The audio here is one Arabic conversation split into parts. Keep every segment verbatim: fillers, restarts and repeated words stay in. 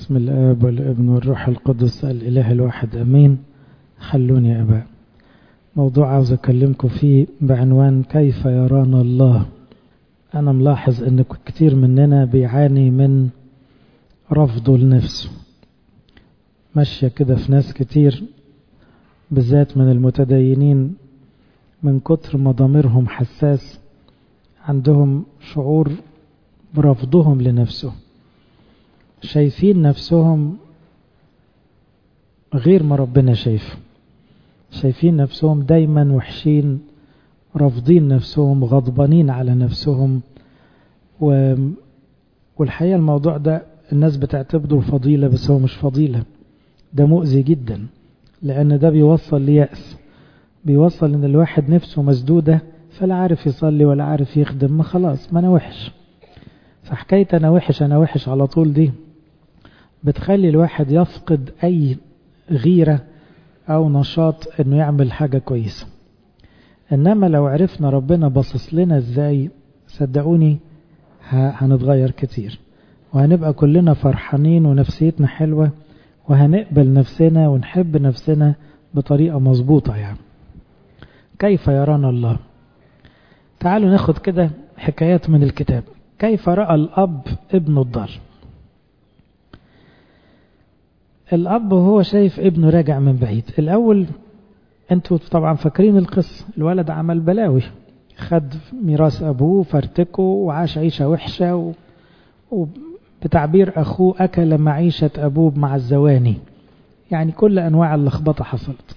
باسم الآب والابن والروح القدس الإله الواحد أمين. خلوني يا أباء، موضوع عاوز أكلمكم فيه بعنوان كيف يرانا الله. أنا ملاحظ أن كتير مننا بيعاني من رفضه لنفسه، ماشية كده في ناس كتير بالذات من المتدينين، من كتر ما ضميرهم حساس عندهم شعور برفضهم لنفسه، شايفين نفسهم غير ما ربنا شايفه، شايفين نفسهم دايما وحشين، رافضين نفسهم، غضبانين على نفسهم. و... والحقيقة الموضوع ده الناس بتعتبره فضيلة، بس هو مش فضيلة، ده مؤذي جدا، لأن ده بيوصل ليأس، بيوصل ان الواحد نفسه مسدودة، فلا عارف يصلي ولا عارف يخدم، ما خلاص ما انا وحش. فحكاية انا وحش انا وحش على طول دي بتخلي الواحد يفقد اي غيرة او نشاط انه يعمل حاجة كويسة. انما لو عرفنا ربنا باصص لنا ازاي، صدقوني هنتغير كتير، وهنبقى كلنا فرحانين ونفسيتنا حلوة، وهنقبل نفسنا ونحب نفسنا بطريقة مظبوطة. يعني كيف يرانا الله؟ تعالوا ناخد كده حكايات من الكتاب. كيف رأى الأب ابنه الضال؟ الأب وهو شايف ابنه راجع من بعيد. الأول انتوا طبعا فاكرين القصة، الولد عمل بلاوي، خد ميراث أبوه فرتكه وعاش عيشة وحشة و... وبتعبير أخوه أكل معيشة أبوه مع الزواني، يعني كل أنواع اللخبطة حصلت.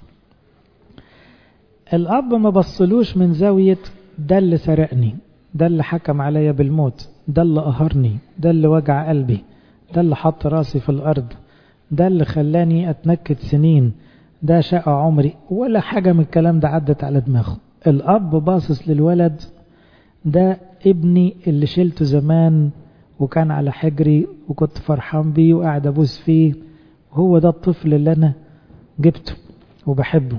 الأب ما بصلوش من زاوية ده اللي سرقني، ده اللي حكم عليا بالموت، ده اللي قهرني، ده اللي وجع قلبي، ده اللي حط راسي في الأرض، ده اللي خلاني أتنكد سنين، ده شقى عمري، ولا حاجة من الكلام ده عدت على دماغه. الأب باصص للولد، ده ابني اللي شلته زمان وكان على حجري وكنت فرحان بيه وقاعد أبوس فيه، وهو ده الطفل اللي أنا جبته وبحبه.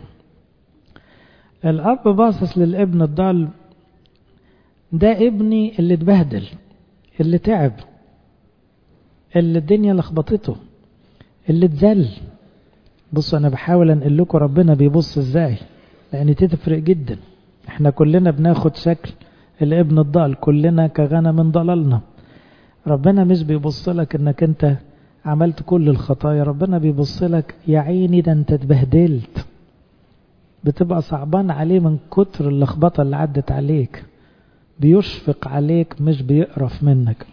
الأب باصص للابن الضال، ده ابني اللي اتبهدل، اللي تعب، اللي الدنيا لخبطته، اللي اتذل. بصوا أنا بحاول أنقل لكم ربنا بيبص إزاي، لأن تفرق جدا. احنا كلنا بناخد شكل الابن الضال، كلنا كغنم ضللنا. ربنا مش بيبص لك انك انت عملت كل الخطايا، ربنا بيبص لك يا عيني ده انت اتبهدلت، بتبقى صعبان عليه من كتر اللخبطة اللي عدت عليك، بيشفق عليك مش بيقرف منك.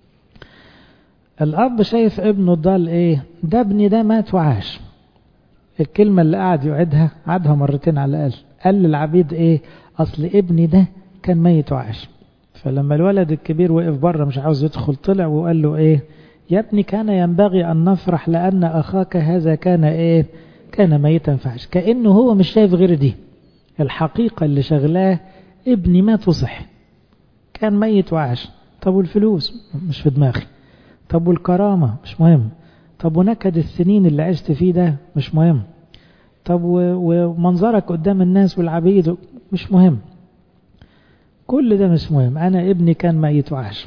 الأب شايف ابنه الضال ايه؟ ده ابني ده مات وعاش. الكلمة اللي قاعد يعيدها عادها مرتين على الأقل. قال للعبيد ايه؟ أصل ابني ده كان ميت وعاش. فلما الولد الكبير وقف بره مش عاوز يدخل، طلع وقال له ايه؟ يا ابني كان ينبغي أن نفرح لأن أخاك هذا كان ايه؟ كان ميتا فعاش. كأنه هو مش شايف غير دي الحقيقة اللي شغلاه، ابني مات وصحي، كان ميت وعاش. طب والفلوس مش في دماغي، طب والكرامة مش مهم، طب ونكد السنين اللي عشت فيه ده مش مهم، طب ومنظرك قدام الناس والعبيد مش مهم، كل ده مش مهم، أنا ابني كان ميت وعاش.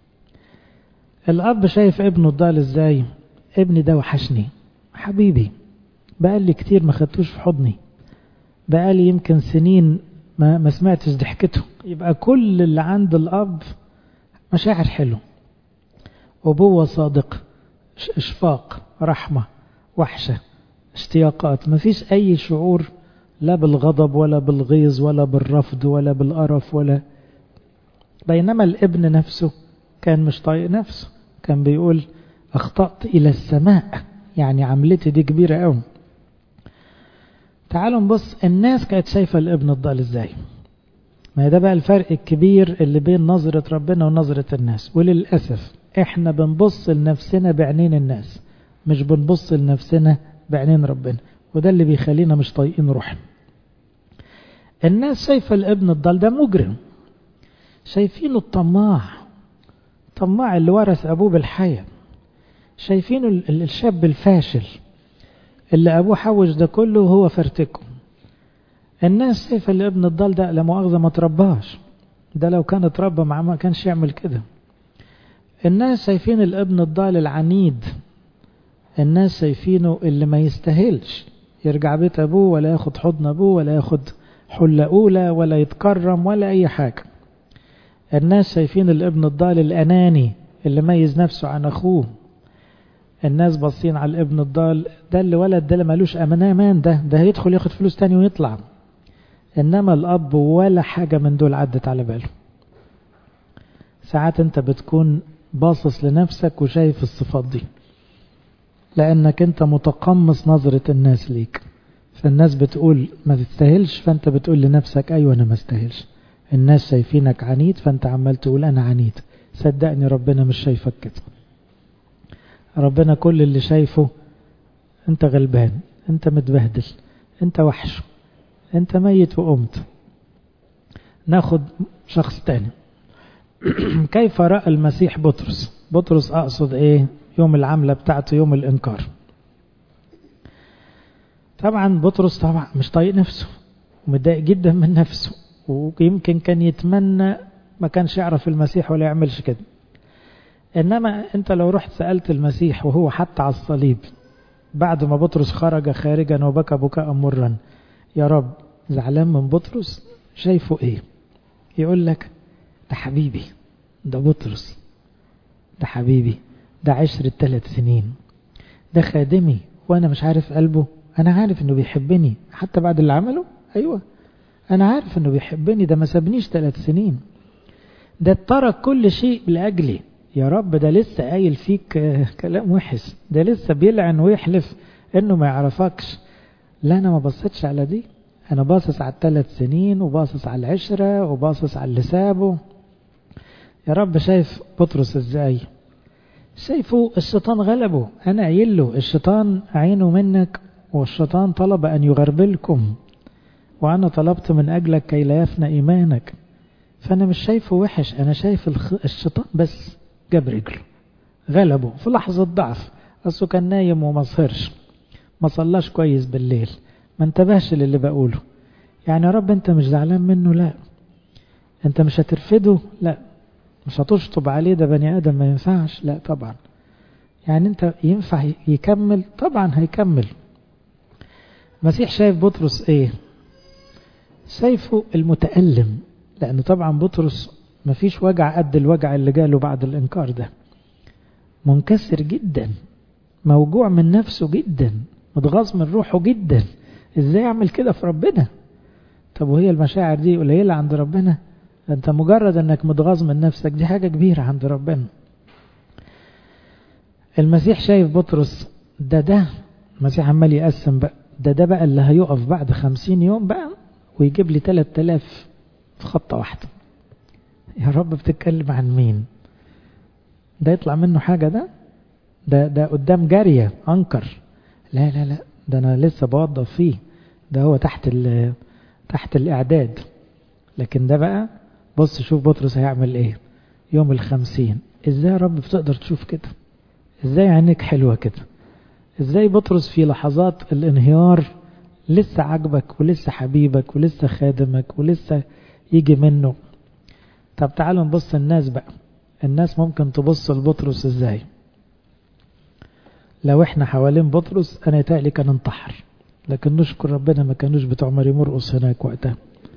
الأب شايف ابنه الضال ازاي؟ ابني ده وحشني حبيبي، بقالي كتير ما خدتوش في حضني، بقالي يمكن سنين ما, ما سمعتش ضحكته. يبقى كل اللي عند الأب مشاعر حلو، أبوة صادقة، إشفاق، رحمة، وحشة، اشتياقات، ما فيش أي شعور لا بالغضب ولا بالغيظ ولا بالرفض ولا بالقرف ولا. بينما الابن نفسه كان مش طايق نفسه، كان بيقول أخطأت إلى السماء، يعني عملتي دي كبيرة قوي. تعالوا نبص الناس كانت شايفة الابن الضال ازاي. ما ده بقى الفرق الكبير اللي بين نظرة ربنا ونظرة الناس. وللأسف احنا بنبص لنفسنا بعينين الناس، مش بنبص لنفسنا بعينين ربنا، وده اللي بيخلينا مش طايقين روحنا. الناس شايفة الابن الضال ده مجرم، شايفينه الطماع، طماع اللي ورث أبوه بالحياة، شايفينه الشاب الفاشل اللي أبوه حوش ده كله وهو فرتكه. الناس شايفة الابن الضال ده لا مؤاخذة ما ترباش، ده لو كان اتربى معاه ما كانش يعمل كده. الناس شايفين الابن الضال العنيد الناس شايفينه اللي ما يستاهلش يرجع بيت أبوه ولا ياخد حضن أبوه ولا ياخد حلة أولى ولا يتكرم ولا أي حاجة. الناس شايفين الابن الضال الأناني اللي ميز نفسه عن أخوه. الناس باصين على الابن الضال ده اللي ولد ده اللي مالوش أمان، ده ده هيدخل ياخد فلوس تاني ويطلع. إنما الأب ولا حاجة من دول عدت على باله. ساعات أنت بتكون باصص لنفسك وشايف الصفات دي لأنك أنت متقمص نظرة الناس ليك، فالناس بتقول ما تستاهلش فأنت بتقول لنفسك أيوة أنا ما استاهلش. الناس شايفينك عنيد فأنت عمال تقول أنا عنيد. صدقني ربنا مش شايفك كده. ربنا كل اللي شايفه أنت غلبان، أنت متبهدل، أنت وحش، أنت ميت وقمت. ناخد شخص تاني. كيف رأى المسيح بطرس؟ بطرس أقصد إيه؟ يوم العملة بتاعته، يوم الإنكار. طبعا بطرس طبعا مش طايق نفسه ومتضايق جدا من نفسه، ويمكن كان يتمنى ما كانش يعرف المسيح ولا يعملش كده. إنما أنت لو رحت سألت المسيح وهو حتى على الصليب بعد ما بطرس خرج خارجا وبكى بكاء مرا، يا رب زعلان من بطرس؟ شايفه إيه؟ يقول لك ده حبيبي، ده بطرس، ده حبيبي، ده عشرة ثلاث سنين، ده خادمي وأنا مش عارف قلبه. أنا عارف إنه بيحبني حتى بعد اللي عمله. أيوة أنا عارف إنه بيحبني، ده ما سابنيش ثلاث سنين، ده ترك كل شيء لأجلي. يا رب ده لسه قايل فيك كلام وحش، ده لسه بيلعن ويحلف إنه ما يعرفكش. لا أنا ما بصيتش على دي، أنا باصص على الثلاث سنين وباصص على العشرة وباصص على اللي سابه. يا رب شايف بطرس إزاي؟ شايفه الشيطان غلبه. أنا قايل له الشيطان عينه منك، والشيطان طلب أن يغربلكم، وأنا طلبت من أجلك كي لا يفنى إيمانك. فأنا مش شايفه وحش، أنا شايف الشيطان بس جاب رجله غلبه في لحظة ضعف. أصله كان نايم وما صهرش، ما صلاش كويس بالليل، ما انتبهش للي بقوله. يعني يا رب أنت مش زعلان منه؟ لا. أنت مش هترفده؟ لا. مش هتشطب عليه؟ ده بني آدم ما ينفعش؟ لا طبعا. يعني أنت ينفع يكمل؟ طبعا هيكمل. المسيح شايف بطرس إيه؟ شايفه المتألم، لأن طبعا بطرس ما فيش وجع قد الوجع اللي جاله بعد الإنكار ده. منكسر جدا، موجوع من نفسه جدا، متغاظ من روحه جدا. إزاي يعمل كده في ربنا؟ طب وهي المشاعر دي قليلة عند ربنا؟ أنت مجرد أنك متغاظ من نفسك دي حاجة كبيرة عند ربنا. المسيح شايف بطرس ده ده المسيح عمال يقسم بقى، ده ده بقى اللي هيقف بعد خمسين يوم بقى ويجيب لي ثلاثة آلاف في خطة واحدة. يا رب بتتكلم عن مين؟ ده يطلع منه حاجة؟ ده ده ده قدام جارية أنكر. لا لا لا، ده أنا لسه بوظف فيه، ده هو تحت تحت الإعداد. لكن ده بقى بص شوف بطرس هيعمل إيه يوم الخمسين. إزاي يا رب بتقدر تشوف كده؟ إزاي عينك حلوة كده؟ إزاي بطرس في لحظات الانهيار لسه عجبك ولسه حبيبك ولسه خادمك ولسه يجي منه؟ طب تعالوا نبص الناس بقى. الناس ممكن تبص لبطرس إزاي؟ لو احنا حوالين بطرس أنا يتهيألي كان انتحر، لكن نشكر ربنا ما كانوش بتوع ماري مرقس هناك وقتها.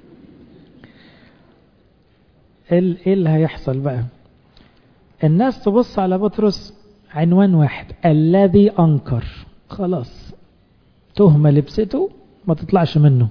ايه اللي هيحصل بقى؟ الناس تبص على بطرس عنوان واحد، الذي أنكر. خلاص تهمة لبسته ما تطلعش منه.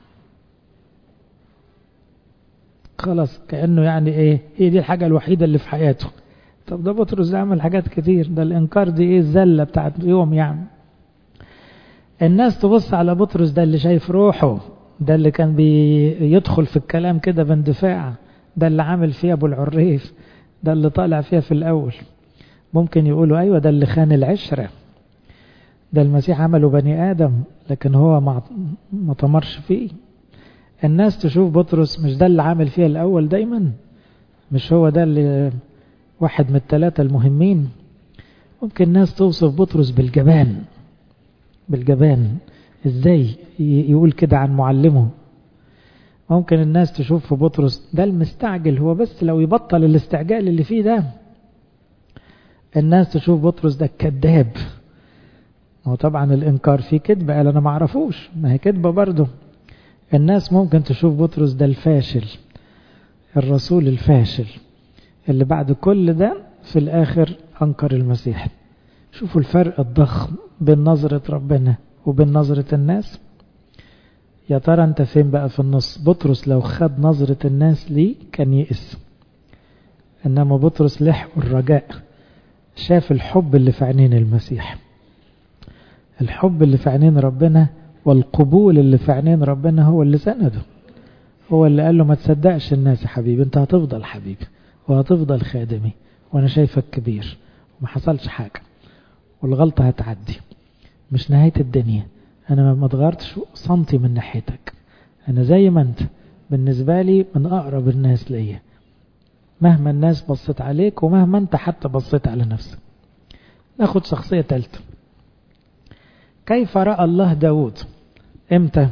خلاص كأنه يعني ايه، هي دي الحاجة الوحيدة اللي في حياته. طب ده بطرس ده عمل حاجات كتير، ده الإنكار دي ايه الزلة بتاعت يوم يعني. الناس تبص على بطرس ده اللي شايف روحه، ده اللي كان بيدخل في الكلام كده باندفاع، ده اللي عامل فيها ابو العريف، ده اللي طالع فيها في الأول. ممكن يقولوا أيوة ده اللي خان العشرة، ده المسيح عمله بني آدم لكن هو ما طمرش فيه. الناس تشوف بطرس مش ده اللي عامل فيها الأول دايما، مش هو ده اللي واحد من الثلاثة المهمين. ممكن الناس توصف بطرس بالجبان، بالجبان ازاي يقول كده عن معلمه. ممكن الناس تشوف في بطرس ده المستعجل، هو بس لو يبطل الاستعجال اللي فيه ده. الناس تشوف بطرس ده الكذاب، هو طبعا الإنكار فيه كذبة، قال أنا ما أعرفوش، ما هي كذبة برضه. الناس ممكن تشوف بطرس ده الفاشل، الرسول الفاشل اللي بعد كل ده في الآخر أنكر المسيح. شوفوا الفرق الضخم بين نظرة ربنا وبين نظرة الناس. يا ترى أنت فين بقى في النص؟ بطرس لو خد نظرة الناس ليه كان يئس، إنما بطرس لحق الرجاء، شاف الحب اللي في عينين المسيح، الحب اللي في عينين ربنا والقبول اللي في عينين ربنا هو اللي سنده، هو اللي قال له ما تصدقش الناس يا حبيبي، انت هتفضل حبيبي وهتفضل خادمي وانا شايفك كبير وما حصلش حاجة والغلطة هتعدي، مش نهاية الدنيا، انا ما اتغيرتش سنتي من ناحيتك، انا زي ما انت بالنسبة لي من اقرب الناس ليا، مهما الناس بصت عليك ومهما انت حتى بصيت على نفسك. ناخد شخصية ثالثة. كيف رأى الله داود؟ امتى؟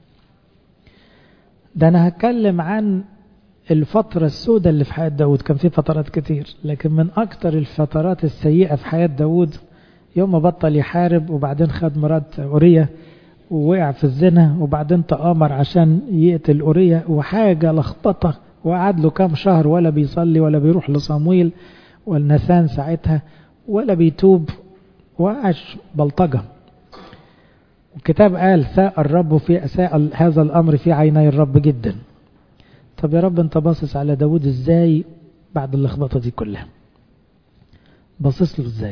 ده انا هتكلم عن الفترة السوداء اللي في حياة داود. كان في فترات كتير، لكن من اكتر الفترات السيئة في حياة داود يوم ما بطل يحارب، وبعدين خد مرات أورية ووقع في الزنا، وبعدين تآمر عشان يقتل أورية، وحاجة لخبطة، وقعد له كام شهر ولا بيصلي ولا بيروح لصمويل والنسان ساعتها ولا بيتوب، وعاش بلطجة. الكتاب قال ساء الرب في ساء هذا الأمر في عيني الرب جدا. طب يا رب انت باصص على داود ازاي بعد اللخبطة دي كلها؟ باصص له ازاي؟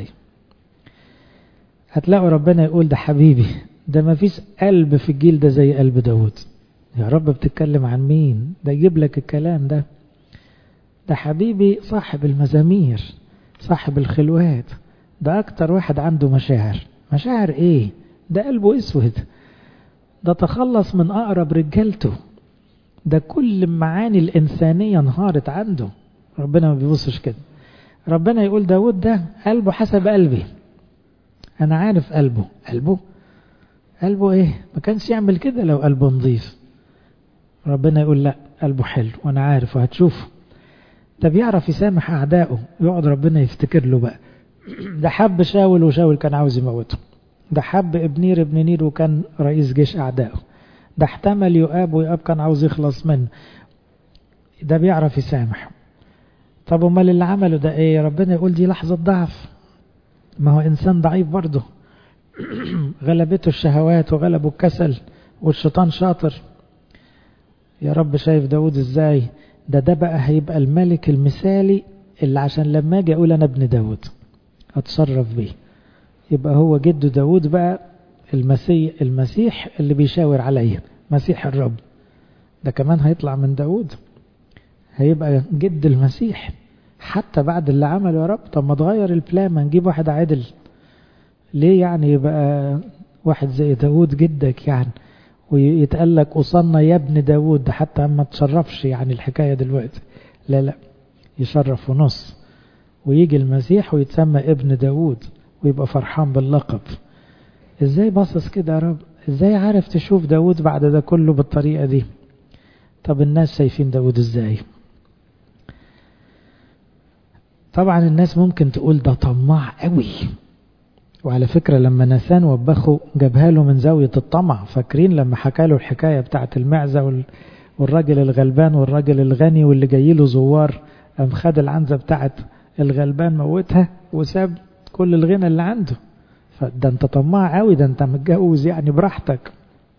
هتلاقوا ربنا يقول ده حبيبي، ده ما فيش قلب في الجيل ده زي قلب داود. يا رب بتتكلم عن مين؟ ده يجيب لك الكلام ده، ده حبيبي صاحب المزامير، صاحب الخلوات، ده اكتر واحد عنده مشاعر. مشاعر ايه؟ ده قلبه اسود، ده تخلص من اقرب رجالته، ده كل المعاني الانسانية انهارت عنده. ربنا ما بيبصش كده. ربنا يقول داود ده قلبه حسب قلبي، انا عارف قلبه. قلبه قلبه ايه؟ ما كانش يعمل كده لو قلبه نظيف. ربنا يقول لا، قلبه حلو وانا عارف وهتشوفه. ده بيعرف يسامح اعدائه. يقعد ربنا يفتكر له بقى ده حب شاول وشاول كان عاوز يموته، ده حب ابنير ابن نير وكان رئيس جيش اعدائه، ده احتمل يؤاب ويؤاب كان عاوز يخلص منه. ده بيعرف يسامح. طب امال اللي عمله ده ايه؟ ربنا يقول دي لحظة ضعف، ما هو انسان ضعيف برضه غلبته الشهوات وغلبه الكسل والشيطان شاطر. يا رب شايف داود ازاي؟ ده ده بقى هيبقى الملك المثالي اللي عشان لما اجي اقول انا ابن داود اتصرف بيه، يبقى هو جد داود بقى المسيح, المسيح اللي بيشاور عليا، مسيح الرب. ده كمان هيطلع من داود، هيبقى جد المسيح حتى بعد اللي عمله. يا رب طب ما تغير البلان، ما نجيب واحد عادل ليه؟ يعني يبقى واحد زي داود جدك يعني، ويتقال لك أصلنا يا ابن داود، حتى ما تشرفش يعني الحكاية دلوقتي. لا لا، يشرف ونص، ويجي المسيح ويتسمى ابن داود ويبقى فرحان باللقب. ازاي باصص كده يا رب؟ ازاي عارف تشوف داود بعد ده كله بالطريقة دي؟ طب الناس شايفين داود ازاي؟ طبعا الناس ممكن تقول ده طماع قوي. وعلى فكرة لما نسان وبخه جابها له من زاوية الطمع. فاكرين لما حكى له الحكاية بتاعت المعزة والراجل الغلبان والراجل الغني واللي جاي له زوار، قام خد العنزة بتاعت الغلبان موتها وساب كل الغنى اللي عنده. فده انت طماع قوي، ده انت متجوز يعني براحتك.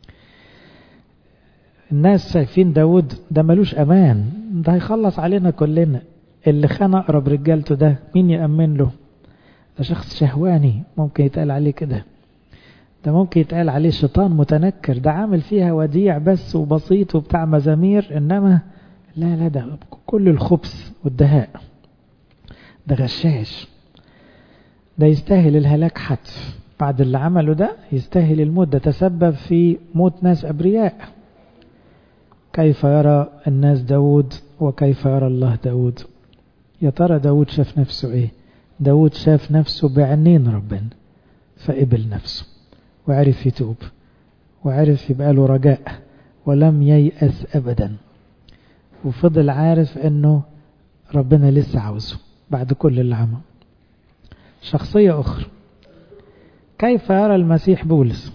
الناس شايفين داود ده ملوش امان، ده هيخلص علينا كلنا. اللي خان اقرب رجالته ده مين يأمن له؟ ده شخص شهواني ممكن يتقال عليه كده، ده ممكن يتقال عليه شيطان متنكر، ده عامل فيها وديع بس وبسيط وبتاع مزامير، انما لا لا ده كل الخبث والدهاء، ده غشاش، ده يستاهل الهلاك حتف. بعد اللي عمله ده يستاهل الموت، ده تسبب في موت ناس أبرياء. كيف يرى الناس داود وكيف يرى الله داود؟ يا ترى داود شاف نفسه ايه؟ داود شاف نفسه بعينين ربنا فقبل نفسه وعرف يتوب وعرف يبقى له رجاء ولم ييأس أبدا، وفضل عارف انه ربنا لسه عاوزه بعد كل اللي عمله. شخصية أخرى كيف يرى المسيح بولس؟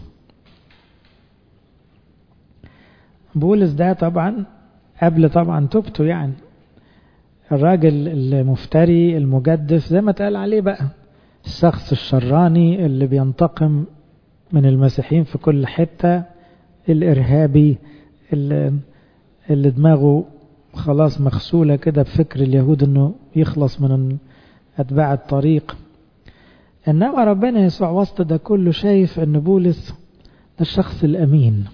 بولس ده طبعا قبل طبعا توبته، يعني الراجل المفتري المجدف زي ما تقال عليه بقى، الشخص الشراني اللي بينتقم من المسيحيين في كل حتة، الإرهابي اللي, اللي دماغه خلاص مغسولة كده بفكر اليهود انه يخلص من أتباع الطريق. إنما ربنا يسوع وسط ده كله شايف ان بولس ده الشخص الأمين،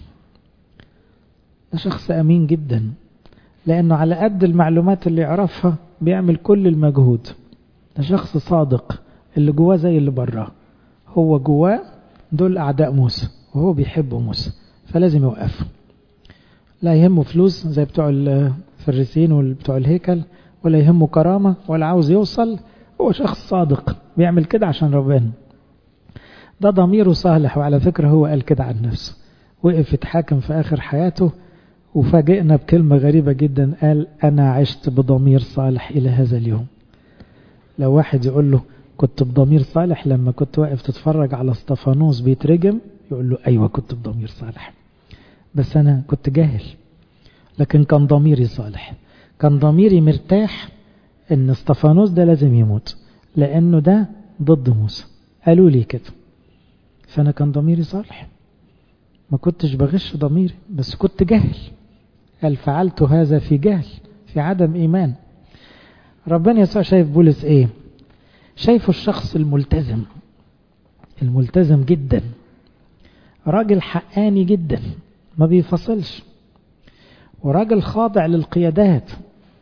ده شخص أمين جدا، لأنه على قد المعلومات اللي يعرفها بيعمل كل المجهود. ده شخص صادق، اللي جواه زي اللي براه. هو جواه دول أعداء موسى وهو بيحب موسى، فلازم يوقف. لا يهمه فلوس زي بتوع الفريسين وبتوع الهيكل، ولا يهمه كرامة ولا عاوز يوصل. هو شخص صادق بيعمل كده عشان ربنا. ده ضميره صالح. وعلى فكرة هو قال كده عن نفسه، وقف يتحاكم في آخر حياته وفاجئنا بكلمة غريبة جدا، قال أنا عشت بضمير صالح إلى هذا اليوم. لو واحد يقول له كنت بضمير صالح لما كنت واقف تتفرج على اسطفانوس بيترجم، يقول له أيوة كنت بضمير صالح، بس أنا كنت جاهل، لكن كان ضميري صالح. كان ضميري مرتاح إن اسطفانوس ده لازم يموت لأنه ده ضد موسى، قالوا لي كده، فأنا كان ضميري صالح، ما كنتش بغش ضميري، بس كنت جاهل. قال فعلت هذا في جهل، في عدم إيمان. ربنا يسوع شايف بولس إيه؟ شايفه الشخص الملتزم، الملتزم جدا، راجل حقاني جدا ما بيفصلش، وراجل خاضع للقيادات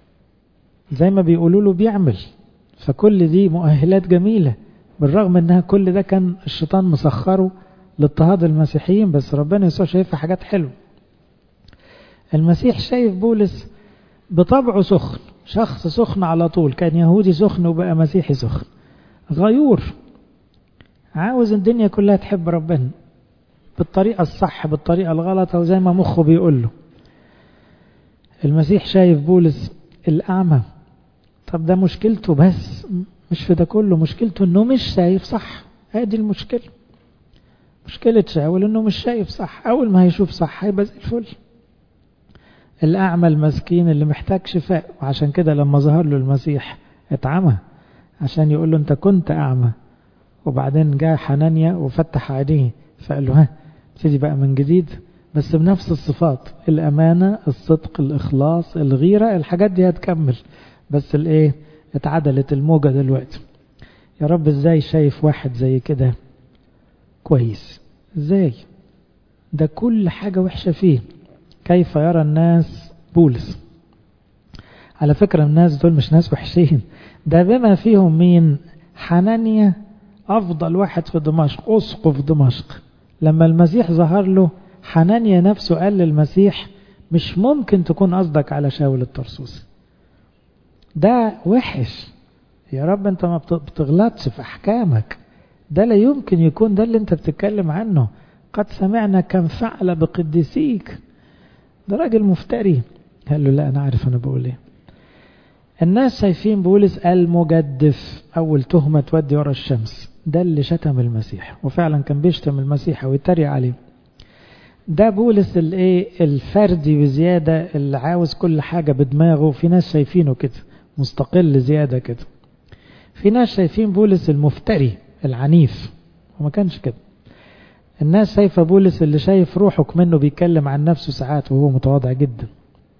زي ما بيقولوا له بيعمل. فكل دي مؤهلات جميلة، بالرغم انها كل ده كان الشيطان مسخره لاضطهاد المسيحيين، بس ربنا يسوع شايفها حاجات حلوة. المسيح شايف بولس بطبعه سخن، شخص سخن على طول، كان يهودي سخن وبقى مسيحي سخن، غيور، عاوز الدنيا كلها تحب ربنا بالطريقة الصح بالطريقة الغلط أو زي ما مخه بيقول له. المسيح شايف بولس الأعمى، طب ده مشكلته، بس مش في ده كله، مشكلته انه مش شايف صح. هذه المشكلة، مشكلة شاول انه مش شايف صح. اول ما هيشوف صح هيبقى زي الفل. الأعمى المسكين اللي محتاج شفاء، وعشان كده لما ظهر له المسيح اتعمى عشان يقول له انت كنت أعمى، وبعدين جاء حنانيا وفتح عينيه فقال له ها ابتدي بقى من جديد، بس بنفس الصفات، الأمانة، الصدق، الإخلاص، الغيرة، الحاجات دي هتكمل، بس الايه اتعدلت الموجة دلوقتي. يا رب ازاي شايف واحد زي كده كويس؟ ازاي ده كل حاجة وحشة فيه؟ كيف يرى الناس بولس؟ على فكرة الناس دول مش ناس وحشين، ده بما فيهم مين؟ حنانيا، أفضل واحد في دمشق، أسقف دمشق. لما المسيح ظهر له حنانيا نفسه قال للمسيح مش ممكن تكون قصدك على شاول الطرسوسي، ده وحش يا رب، انت ما بتغلطش في أحكامك، ده لا يمكن يكون ده اللي انت بتتكلم عنه، قد سمعنا كم فعل بقديسيك. ده راجل مفتري. قال له لا أنا عارف أنا بقول ايه. الناس شايفين بولس المجدف، أول تهمة تودي ورا الشمس، ده اللي شتم المسيح، وفعلا كان بيشتم المسيح ويتريق عليه. ده بولس الايه الفردي بزيادة، اللي عاوز كل حاجة بدماغه. في ناس شايفينه كده مستقل زيادة كده. في ناس شايفين بولس المفتري العنيف، وما كانش كده. الناس شايفة بولس اللي شايف روحك منه بيتكلم عن نفسه ساعات وهو متواضع جدا.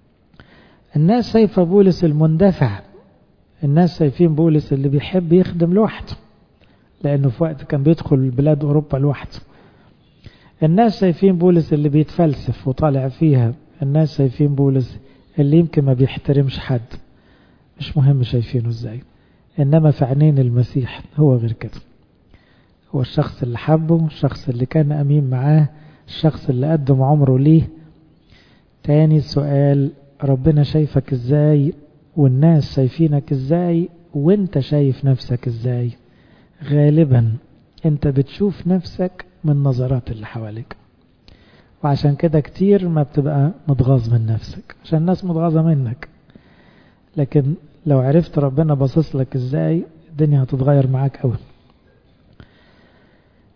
الناس شايفة بولس المندفع. الناس شايفين بولس اللي بيحب يخدم لوحده، لأنه في وقت كان بيدخل بلاد أوروبا لوحده. الناس شايفين بولس اللي بيتفلسف وطالع فيها. الناس شايفين بولس اللي يمكن ما بيحترمش حد، مش مهم شايفينه ازاي، انما في عينين المسيح هو غير كده. هو الشخص اللي حبه، الشخص اللي كان امين معاه، الشخص اللي قدم عمره ليه. تاني سؤال، ربنا شايفك ازاي؟ والناس شايفينك ازاي؟ وانت شايف نفسك ازاي؟ غالبا انت بتشوف نفسك من نظرات اللي حواليك، وعشان كده كتير ما بتبقى متغاظ من نفسك عشان الناس متغاظة منك. لكن لو عرفت ربنا باصص لك ازاي، الدنيا هتتغير معاك قوي.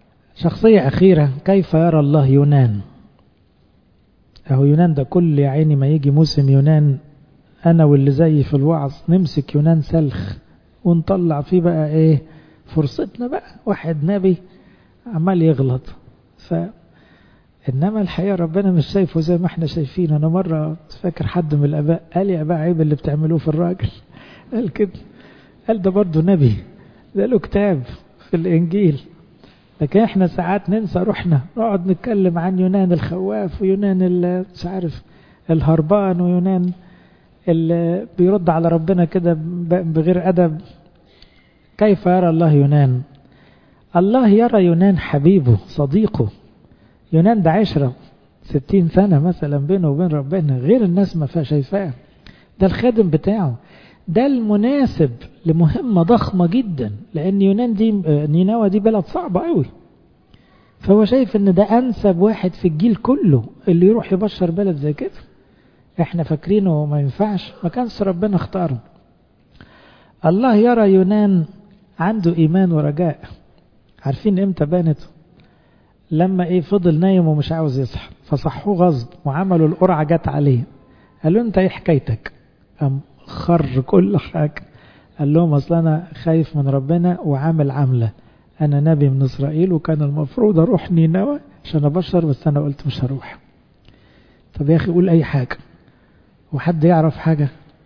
شخصية أخيرة، كيف يرى الله يونان؟ أهو يونان ده كل يا عيني ما يجي موسم يونان أنا واللي زي في الوعظ نمسك يونان سلخ ونطلع فيه بقى إيه فرصتنا بقى، واحد نبي عمال يغلط. ف إنما الحقيقة ربنا مش شايفه زي ما احنا شايفين. أنا مرة فاكر حد من الآباء قال يا أبا عيب اللي بتعملوه في الراجل، قال كده، قال ده برضه نبي، ده له كتاب في الإنجيل. لكن احنا ساعات ننسى روحنا، نقعد نتكلم عن يونان الخواف ويونان مش عارف الهربان ويونان اللي بيرد على ربنا كده بغير أدب. كيف يرى الله يونان؟ الله يرى يونان حبيبه صديقه. يونان ده عشرة ستين سنة مثلا بينه وبين ربنا، غير الناس ما فيها شايفاه، ده الخادم بتاعه، ده المناسب لمهمة ضخمة جدا، لأن يونان دي نينوى دي بلد صعبة قوي، فهو شايف ان ده أنسب واحد في الجيل كله اللي يروح يبشر بلد زي كده. احنا فاكرينه ما ينفعش، ما كانش ربنا اختاره. الله يرى يونان عنده إيمان ورجاء. عارفين امتى بانت؟ لما ايه فضل نايم ومش عاوز يصحى، فصحوه غصب وعملوا القرعة جت عليه، قالوا انت ايه حكايتك؟ قام خر كل حاجة، قال لهم اصل انا خايف من ربنا وعامل عملة، انا نبي من اسرائيل وكان المفروض اروح نينوى عشان ابشر، بس انا قلت مش هروح. طب يا اخي قول اي حاجة، وحد يعرف حاجة؟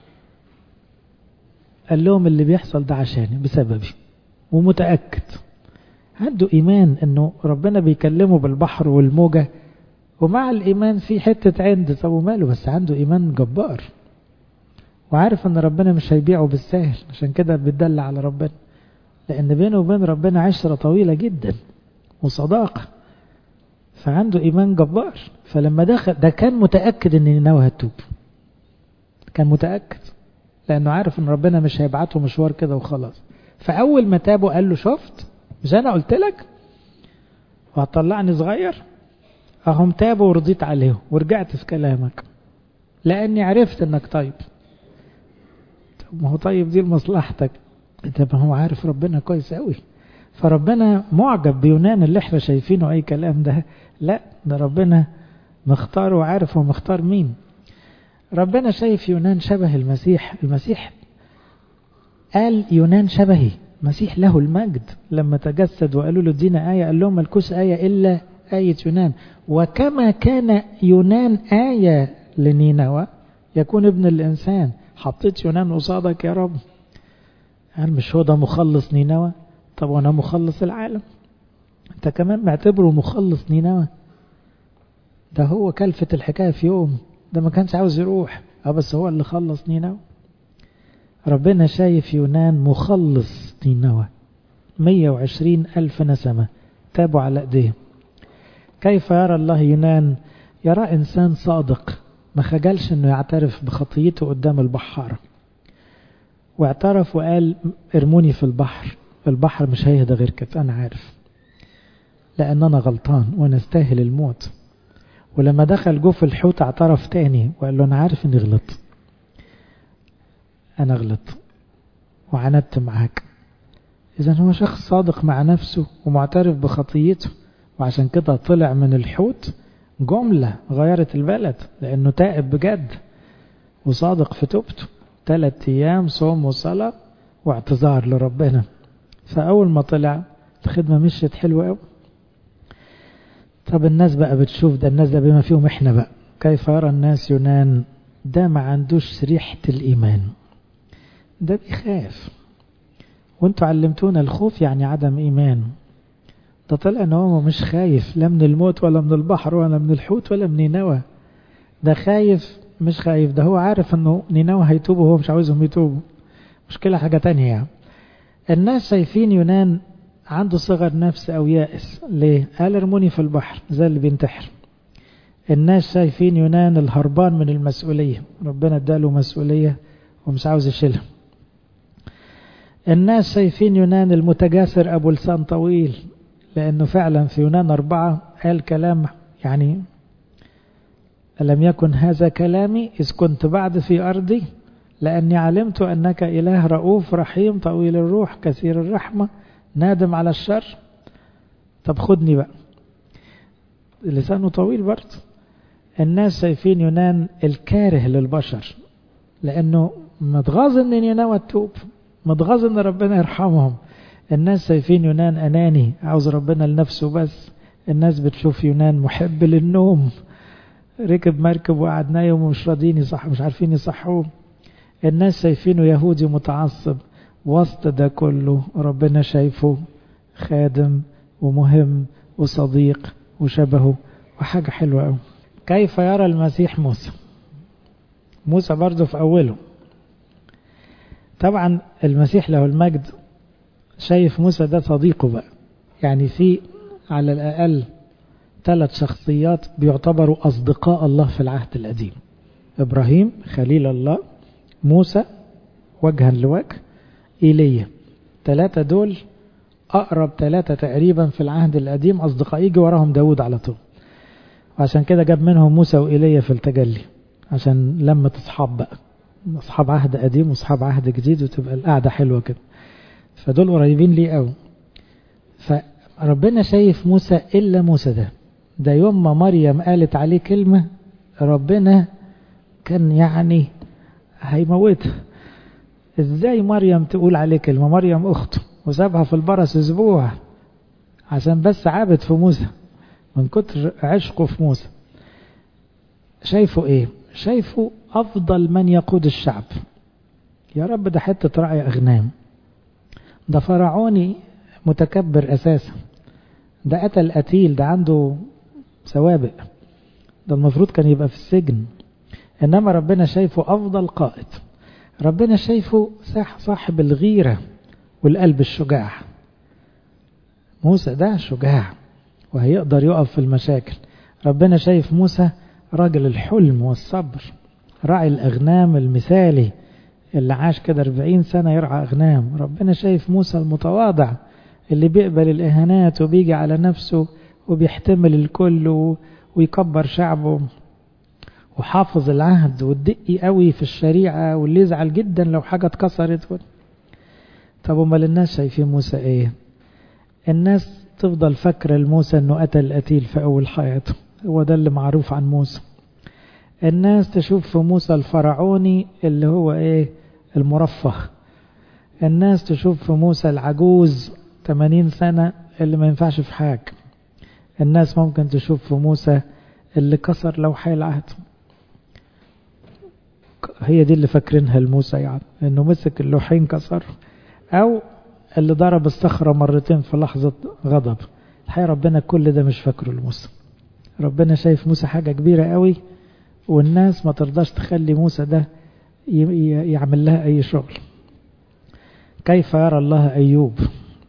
قال لهم اللي بيحصل ده عشاني بسببي، ومتأكد عنده إيمان أنه ربنا بيكلمه بالبحر والموجة، ومع الإيمان في حتة عند، طب وماله، بس عنده إيمان جبار، وعارف أن ربنا مش هيبيعه بالسهل، عشان كده بيدل على ربنا، لأن بينه وبين ربنا عشرة طويلة جدا وصداقة، فعنده إيمان جبار. فلما دخل ده كان متأكد أن نينوى هتوب، كان متأكد لأنه عارف أن ربنا مش هيبعته مشوار كده وخلاص. فأول ما تابه قال له شفت مش أنا قلت لك وهتطلعني صغير؟ أهم تابوا ورضيت عليهم ورجعت في كلامك لأني عرفت أنك طيب. طب ما هو طيب دي لمصلحتك، طب ما هو عارف ربنا كويس قوي. فربنا معجب بيونان اللي احنا شايفينه أي كلام ده، لا ده ربنا مختار وعارف هو مختار مين. ربنا شايف يونان شبه المسيح. المسيح قال يونان شبهي، مسيح له المجد لما تجسد وقالوا له ادينا آية، قال لهم ملكوش آية إلا آية يونان. وكما كان يونان آية لنينوى يكون ابن الإنسان. حطيت يونان قصادك يا رب، قال مش هو ده مخلص نينوى؟ طب وانا مخلص العالم، انت كمان معتبره مخلص نينوى؟ ده هو كلفة الحكاية في يوم، ده ما كانش عاوز يروح، اه بس هو اللي خلص نينوى. ربنا شايف يونان مخلص نينوى، مية وعشرين ألف نسمة تابوا على ايديه. كيف يرى الله يونان؟ يرى إنسان صادق ما خجلش انه يعترف بخطيته قدام البحارة، واعترف وقال ارموني في البحر، البحر مش هيهدى غير كده، انا عارف لان انا غلطان وانا استاهل الموت. ولما دخل جوه في الحوت اعترف تاني وقال له انا عارف اني غلط، انا غلط وعندت معاك. اذا هو شخص صادق مع نفسه ومعترف بخطيته، وعشان كده طلع من الحوت جملة غيرت البلد، لانه تائب بجد وصادق في توبته. ثلاث ايام صوم وصلاة واعتذار لربنا. فاول ما طلع الخدمة مشيت حلوة قوي. طب الناس بقى بتشوف ده، الناس ده بما فيهم احنا بقى، كيف يرى الناس يونان؟ ده ما عندوش ريحة الإيمان، ده بيخاف. وانتوا علمتونا الخوف يعني عدم إيمان. ده طلع ان هو مش خايف لا من الموت ولا من البحر ولا من الحوت ولا من نينوى. ده خايف مش خايف، ده هو عارف انه نينوى هيتوبوا وهو مش عاوزهم يتوبوا. مشكلة حاجة تانية يعني. الناس شايفين يونان عنده صغر نفس او يائس. ليه؟ قال ارموني في البحر زي اللي بينتحر. الناس شايفين يونان الهربان من المسؤولية، ربنا اداله مسؤولية ومش عاوز يشيلها. الناس شايفين يونان المتجاسر ابو لسان طويل، لانه فعلا في يونان اربعة قال كلام يعني ألم يكن هذا كلامي إذ كنت بعد في أرضي لأني علمت أنك إله رؤوف رحيم طويل الروح كثير الرحمة نادم على الشر. طب خدني بقى، لسانه طويل برضه. الناس شايفين يونان الكاره للبشر، لأنه متغاظ ان ينوى التوب، متغاظ ان ربنا يرحمهم. الناس شايفين يونان أناني، عاوز ربنا لنفسه بس. الناس بتشوف يونان محب للنوم، ركب مركب وقعد نايم ومش راضيين يصح، مش عارفين يصحوه. الناس شايفينه يهودي متعصب. وسط ده كله ربنا شايفه خادم ومهم وصديق وشبهه وحاجة حلوة قوي. كيف يرى المسيح موسى؟ موسى برضه في أوله طبعا المسيح له المجد شايف موسى ده صديقه بقى. يعني في على الأقل ثلاث شخصيات بيعتبروا أصدقاء الله في العهد القديم: إبراهيم خليل الله، موسى وجها لوجه، إيليا. ثلاثة دول أقرب ثلاثة تقريبا في العهد القديم أصدقاء، يجي وراهم داود على طول. وعشان كده جاب منهم موسى وإيليا في التجلي، عشان لما تصحاب بقى، أصحاب عهد قديم وأصحاب عهد جديد، وتبقى القعدة حلوة كده. فدول قريبين ليه قوي. فربنا شايف موسى إلا موسى ده ده يوم ما مريم قالت عليه كلمة ربنا كان يعني هيموتها. ازاي مريم تقول عليه كلمة؟ مريم أخته، وسابها في البرص أسبوع عشان بس عابد في موسى من كتر عشقه في موسى. شايفه ايه؟ شايفه أفضل من يقود الشعب. يا رب ده حتة رعي أغنام، ده فرعوني متكبر أساسا، ده قتل قتيل، ده عنده سوابق، ده المفروض كان يبقى في السجن. إنما ربنا شايفه أفضل قائد. ربنا شايفه صاحب الغيرة والقلب الشجاع. موسى ده شجاع وهيقدر يقف في المشاكل. ربنا شايف موسى راجل الحلم والصبر، راعي الأغنام المثالي اللي عاش كده أربعين سنة يرعى أغنام. ربنا شايف موسى المتواضع اللي بيقبل الإهانات وبيجي على نفسه وبيحتمل الكل ويكبر شعبه وحافظ العهد والدقي قوي في الشريعة، واللي يزعل جدا لو حاجة اتكسرت. طب امال الناس شايفين موسى ايه؟ الناس تفضل فاكرة لموسى انه قتل قتيل في اول حياته، هو ده اللي معروف عن موسى. الناس تشوف في موسى الفرعوني اللي هو ايه؟ المرفه. الناس تشوف في موسى العجوز ثمانين سنة اللي ما ينفعش في حاجة. الناس ممكن تشوف في موسى اللي كسر لوحي العهد. هي دي اللي فاكرينها لموسى، يعني انه مسك اللوحين كسر، او اللي ضرب الصخرة مرتين في لحظة غضب. الحقيقة ربنا كل ده مش فاكره لموسى. ربنا شايف موسى حاجة كبيرة قوي، والناس ما ترضاش تخلي موسى ده يعمل لها اي شغل. كيف يرى الله أيوب؟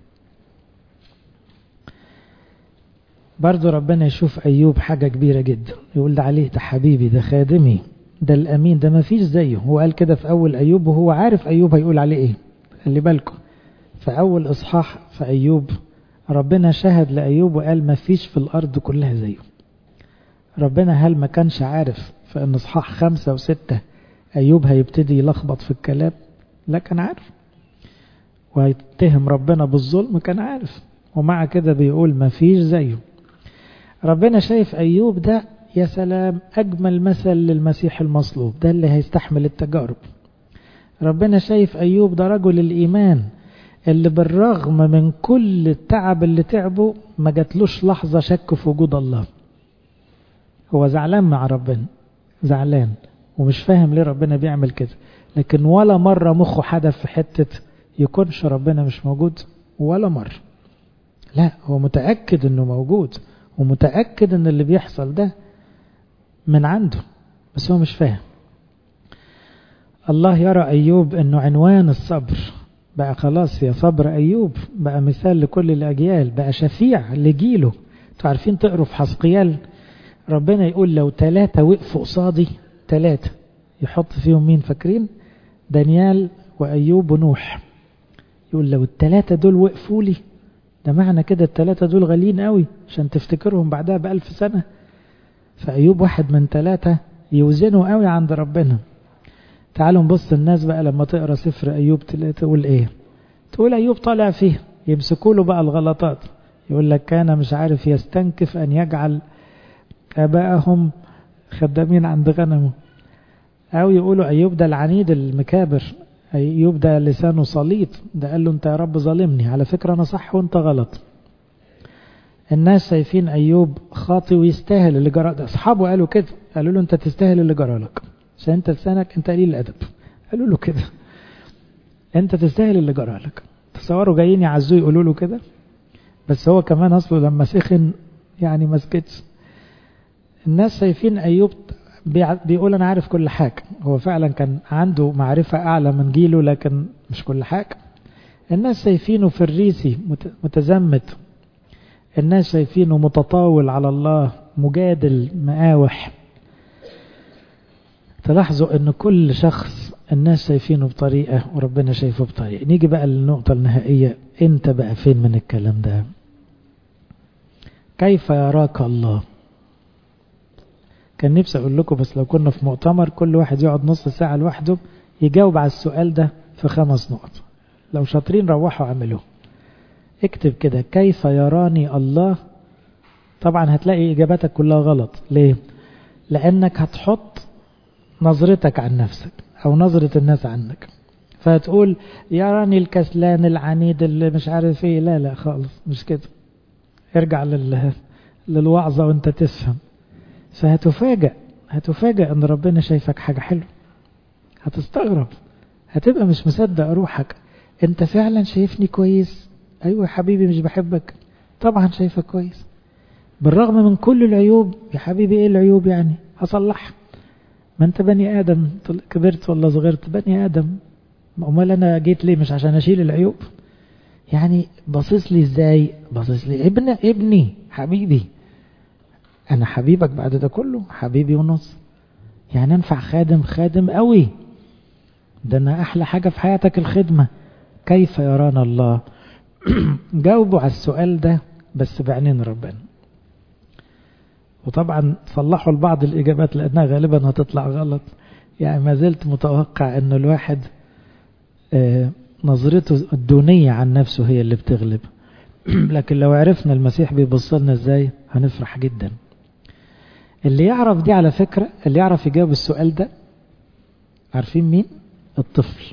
برضو ربنا يشوف أيوب حاجة كبيرة جدا، يقول ده عليه، ده حبيبي، ده خادمي، ده الأمين، ده ما فيش زيه. هو قال كده في أول أيوب، وهو عارف أيوب هيقول عليه إيه. خلي بالكم في أول إصحاح في أيوب ربنا شهد لأيوب وقال ما فيش في الأرض كلها زيه. ربنا هل ما كانش عارف في أن إصحاح خمسة وستة أيوب هيبتدي يلخبط في الكلام؟ لا، كان عارف، وهيتهم ربنا بالظلم، كان عارف، ومع كده بيقول ما فيش زيه. ربنا شايف أيوب ده يا سلام أجمل مثل للمسيح المصلوب، ده اللي هيستحمل التجارب. ربنا شايف أيوب ده رجل الإيمان اللي بالرغم من كل التعب اللي تعبه ما جاتلوش لحظة شك في وجود الله. هو زعلان مع ربنا، زعلان ومش فاهم ليه ربنا بيعمل كده، لكن ولا مرة مخه حدث في حتة يكونش ربنا مش موجود ولا مرة. لا، هو متأكد انه موجود، ومتأكد ان اللي بيحصل ده من عنده، بس هو مش فاهم. الله يرى أيوب انه عنوان الصبر، بقى خلاص يا صبر أيوب، بقى مثال لكل الأجيال، بقى شفيع لجيله. انتوا عارفين تقروا في حزقيال ربنا يقول لو ثلاثة وقفوا قصادي، ثلاثة يحط فيهم مين فاكرين؟ دانيال وأيوب ونوح. يقول لو الثلاثة دول وقفوا لي، ده معنى كده الثلاثة دول غاليين قوي عشان تفتكرهم بعدها بألف سنة. فأيوب واحد من ثلاثة يوزنوا قوي عند ربنا. تعالوا نبص الناس بقى لما تقرأ سفر أيوب تقول ايه؟ تقول أيوب طالع فيه، يمسكوا له بقى الغلطات، يقول لك كان مش عارف يستنكف أن يجعل آباءهم خدامين عند غنمه. أو يقولوا أيوب ده العنيد المكابر، أيوب ده لسانه سليط، ده قال له أنت يا رب ظالمني، على فكرة أنا صح وأنت غلط. الناس شايفين أيوب خاطي ويستاهل اللي جرى ده، أصحابه قالوا كده، قالوا له أنت تستاهل اللي جرى لك عشان أنت لسانك أنت قليل الأدب، قالوا له كده أنت تستاهل اللي جرى لك. تصوروا جايين يعزوه يقولوا له كده، بس هو كمان أصله لما سخن يعني ما سكتش. الناس شايفين أيوب بيقول أنا عارف كل حاجة، هو فعلا كان عنده معرفة أعلى من جيله لكن مش كل حاجة. الناس شايفينه فريسي متزمت، الناس شايفينه متطاول على الله، مجادل مقاوح. تلاحظوا ان كل شخص الناس شايفينه بطريقة وربنا شايفه بطريقة. نيجي بقى للنقطة النهائية، انت بقى فين من الكلام ده؟ كيف يراك الله؟ كان نفسي اقول لكم بس لو كنا في مؤتمر كل واحد يقعد نص ساعة لوحده يجاوب على السؤال ده في خمس نقط. لو شاطرين روحوا اعملوه. اكتب كده كيف يراني الله. طبعا هتلاقي اجاباتك كلها غلط. ليه؟ لانك هتحط نظرتك عن نفسك او نظرة الناس عنك، فهتقول يراني الكسلان العنيد اللي مش عارف ايه. لا لا خالص مش كده. ارجع لل... للوعظة وانت تفهم، فهتفاجأ هتفاجأ ان ربنا شايفك حاجة حلوة. هتستغرب، هتبقى مش مصدق روحك. انت فعلا شايفني كويس؟ ايوه يا حبيبي مش بحبك؟ طبعا شايفك كويس بالرغم من كل العيوب. يا حبيبي ايه العيوب يعني؟ هصلحها. ما انت بني ادم، كبرت ولا صغرت بني ادم. امال انا جيت ليه؟ مش عشان اشيل العيوب يعني. باصص لي ازاي؟ باصص لي ابن ابني حبيبي. انا حبيبك بعد ده كله؟ حبيبي ونص يعني. انفع خادم خادم قوي. ده انا احلى حاجة في حياتك الخدمة. كيف يرانا الله؟ جاوبوا على السؤال ده بس بعينين ربنا. وطبعا صلحوا لبعض الإجابات لأنها غالبا هتطلع غلط. يعني ما زلت متوقع أن الواحد آه نظرته الدونية عن نفسه هي اللي بتغلب. لكن لو عرفنا المسيح بيبصلنا ازاي هنفرح جدا. اللي يعرف دي على فكرة، اللي يعرف يجاوب السؤال ده، عارفين مين؟ الطفل.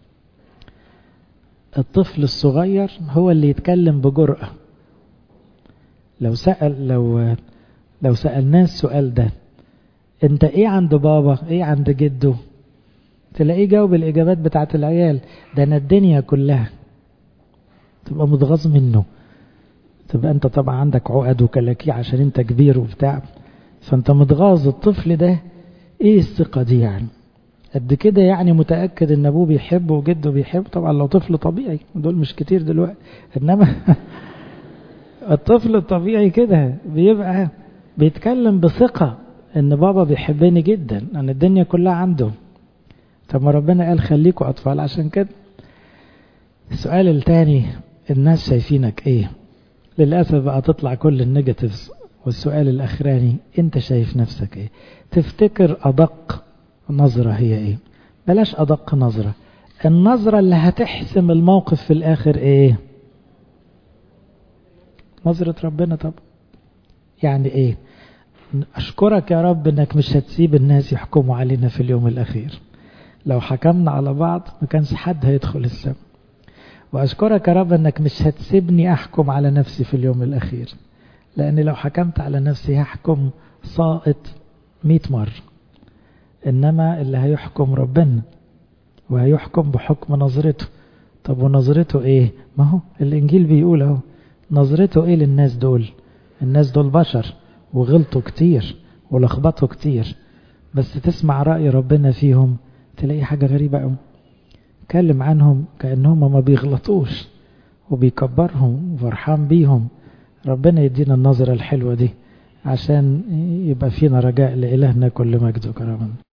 الطفل الصغير هو اللي يتكلم بجرأة. لو سأل لو لو سألناه السؤال ده انت ايه عند بابا ايه عند جده، تلاقيه جاوب الاجابات بتاعت العيال. ده انا الدنيا كلها. تبقى متغاظ منه، تبقى انت طبعا عندك عقد وكلاكيع عشان انت كبير وبتاع، فانت متغاظ. الطفل ده ايه الثقة دي يعني؟ قد كده يعني متأكد ان ابوه بيحبه وجده بيحبه. طبعا لو طفل طبيعي، دول مش كتير دلوقتي، انما الطفل الطبيعي كده بيبقى بيتكلم بثقة ان بابا بيحبني جدا، ان الدنيا كلها عنده. طب ما ربنا قال خليكوا اطفال عشان كده. السؤال الثاني، الناس شايفينك ايه؟ للأسف بقى تطلع كل النيجاتيفز. والسؤال الاخراني، انت شايف نفسك ايه؟ تفتكر ادق نظرة هي ايه؟ بلاش ادق نظرة، النظرة اللي هتحسم الموقف في الاخر ايه؟ نظرة ربنا. طب يعني ايه؟ اشكرك يا رب انك مش هتسيب الناس يحكموا علينا في اليوم الاخير. لو حكمنا على بعض ما كانش حد هيدخل السماء. واشكرك يا رب انك مش هتسيبني احكم على نفسي في اليوم الاخير، لان لو حكمت على نفسي هحكم ساقط مئة مرة. انما اللي هيحكم ربنا، وهيحكم بحكم نظرته. طب ونظرته ايه؟ ما هو الانجيل بيقول اهو نظرته ايه للناس دول. الناس دول بشر وغلطوا كتير ولخبطوا كتير، بس تسمع رأي ربنا فيهم تلاقي حاجة غريبة قوي. كلم عنهم كأنهم ما بيغلطوش وبيكبرهم وفرحان بيهم. ربنا يدينا النظرة الحلوة دي عشان يبقى فينا رجاء لإلهنا كل مجد وكرامة.